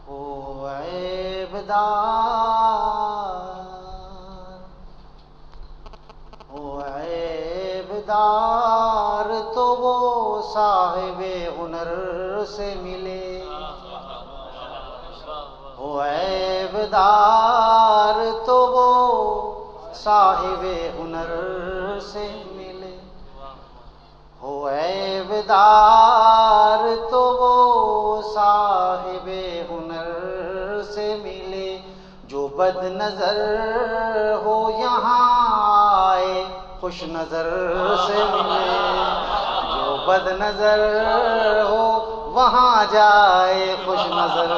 ہو عیبدار، ہو عیبدار تو وہ صاحب ہنر سے ملے، ہو عیبدار تو وہ صاحب ہنر سے ملے، ہو عیبدار تو وہ صاحب ہنر سے ملے، جو بد نظر ہو یہاں آئے خوش نظر سے ملے، جو بد نظر ہو وہاں جائے خوش نظر،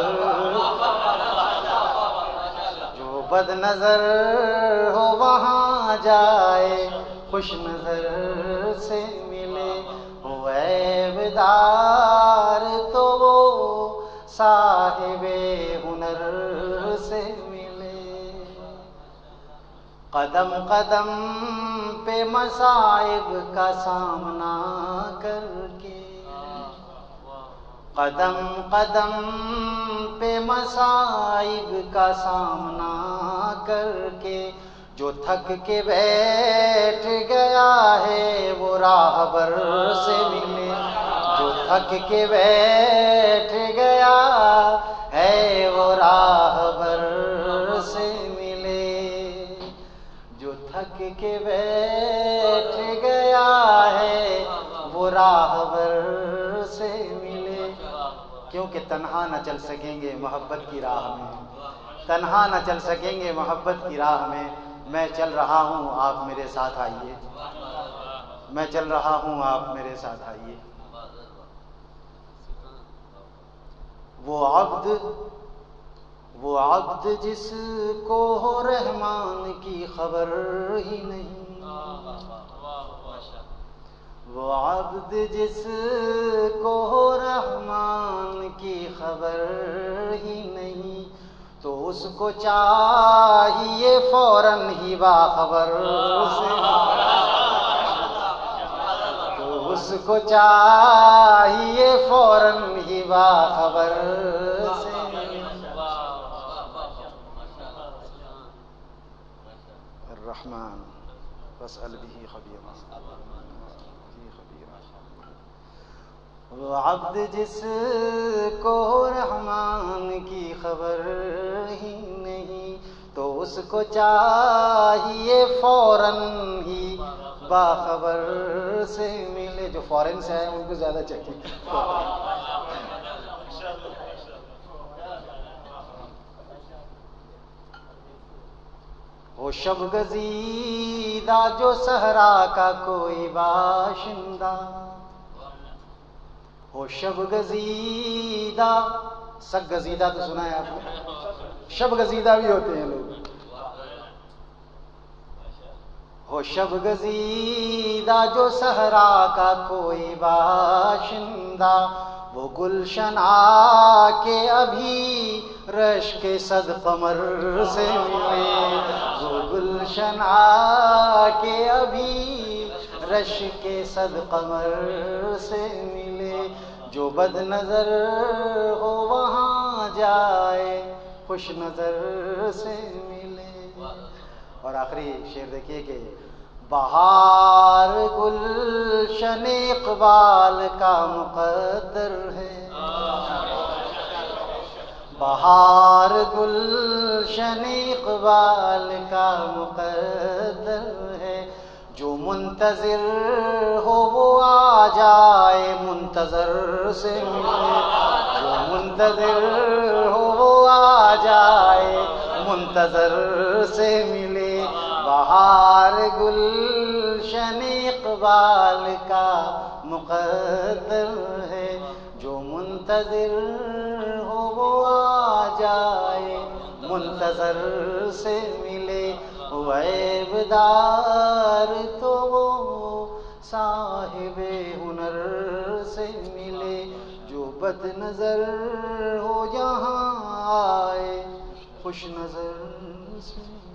جو بد نظر ہو وہاں جائے خوش نظر سے ملے، ہو عیبدار تو وہ صاحب ہنر سے ملے، قدم قدم پہ مصائب کا سامنا کر کے، قدم قدم پہ مصائب کا سامنا کر کے، جو تھک کے بیٹھ گیا ہے وہ راہبر سے ملے، جو تھک کے بیٹھ گیا ہے وہ راہبر سے ملے، جو تھک کے بیٹھ گیا ہے وہ راہبر سے ملے، کیونکہ تنہا نہ چل سکیں گے محبت کی راہ میں، تنہا نہ چل سکیں گے محبت کی راہ میں، میں چل رہا ہوں آپ میرے ساتھ آئیے، میں چل رہا ہوں آپ میرے ساتھ آئیے، وہ عبد جس کو ہو رحمان کی خبر ہی نہیں، وہ عبد جس کو ہو رحمان کی خبر ہی نہیں، تو اس کو چاہیے فوراً ہی باخبر سے، تو اس کو چاہیے فوراً ہی باخبر سے، الرحمن فاسأل به خبیرا، وہ عبد جس کو رحمان کی خبر ہی نہیں، تو اس کو چاہیے فوراً ہی باخبر سے ملے، جو فورن سے آئے ان کو زیادہ چاہیے، ہو شب گزیدہ جو صحرا کا کوئی باشندہ، ہو شب گزیدہ، سگ گزیدہ تو سنا ہے آپ نے، شب گزیدہ بھی ہوتے ہیں لوگ، ہو شب گزیدہ جو صحرا کا کوئی باشندہ، وہ گلشن آ کے ابھی رش کے صد قمر سے ملے، وہ گلشن آ کے ابھی رش کے صد قمر سے ملے، جو بد نظر ہو وہاں جائے خوش نظر سے ملے، اور آخری شعر دیکھیے کہ بہار گلشن اقبال کا مقدر ہے، بہار گلشن اقبال کا مقدر ہے، جو منتظر ہو وہ آ جائے منتظر سے ملے، جو منتظر ہو وہ آ جائے منتظر سے ملے، بہار گلشن اقبال کا مقدر ہے، جو منتظر ہو وہ آ جائے منتظر سے ملے، وہ عیبدار تو وہ صاحب ہنر سے ملے، جو بد نظر ہو یہاں آئے خوش نظر سے